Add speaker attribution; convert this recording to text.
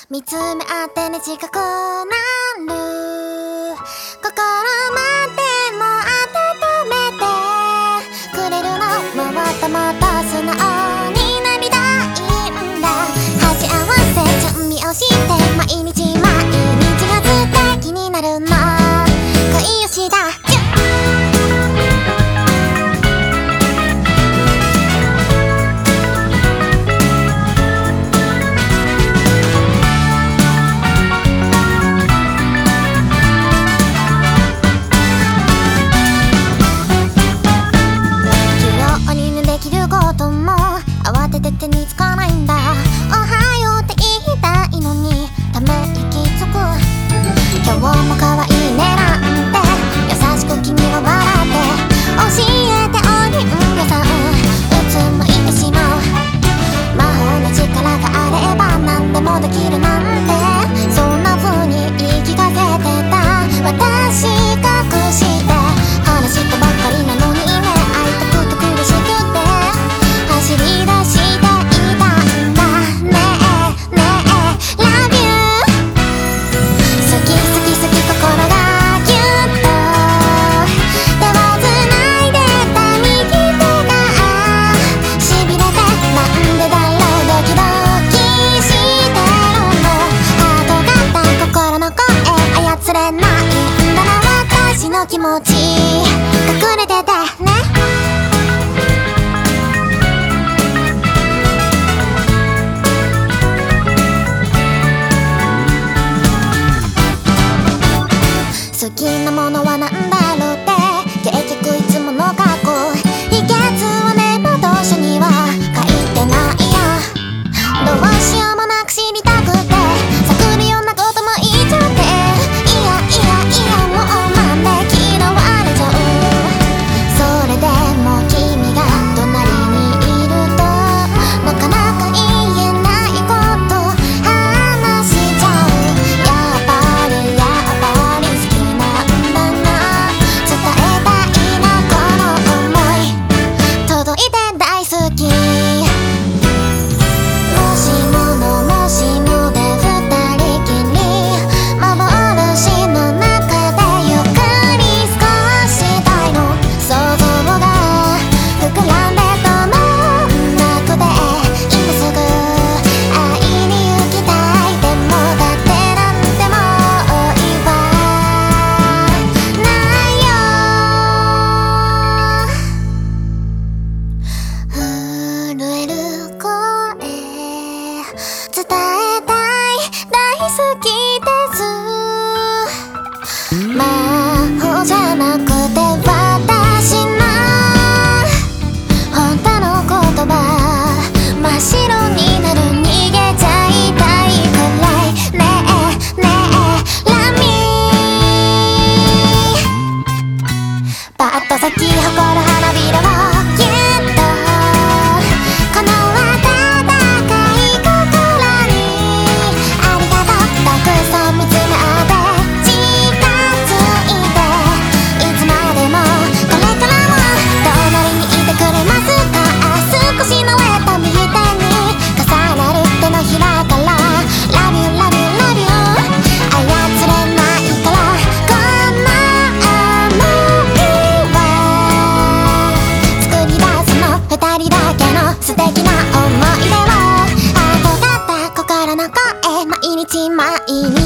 Speaker 1: 見つめ合ってね近くなる心までも温めてくれるのもっともっと素直になりたいんだ鉢合わせ準備をして毎日が素敵になるの恋をした慌てて手につかないんだおはようって言いたいのにため息つく今日も可愛いねなんて優しく君を笑って教えておりんやさんうつむいてしまう魔法の力があれば何でもできるなんてそんな風に言い聞かせてた私隠して話したばっかりなのにね会いたくて苦しくて走り出していたんだねえねえ Love you 好き好き好き心がギュッと手をつないでた右手がしびれてなんでだろうドキドキしてるのハート型心の声操れないんだな私の気持ち隠れててね好きなものはなんだろうって結局いつもの過去秘訣はね窓書には書いてないやどうしようもなく知りたくて探るようなことも言っちゃっていやいやいやもうなんで嫌われちゃうそれでも君が隣にいるとなかなか言えないこと話しちゃうやっぱり好きなんだな伝えたいなこの想い届いて大好きもしもで二人きり幻の中でゆっくり過ごしたいの想像が膨らんで止まんなくて今すぐ会いに行きたいでもだってなんでもいいわないよ震える声伝えたい大好きです魔法じゃなくて私の本当の言葉真っ白になる逃げちゃいたいくらいねえねえラミーパッと咲き誇る花びらをギュッとこの温かい心にありがとうたくさん見つめ合って近づいていつまでもこれからも隣にいてくれますか少し慣れた右手に重なる手のひらから Love you love you love you 操れないからこの想いは作り出すの二人だけの素敵な思い出を憧った心の声毎日毎日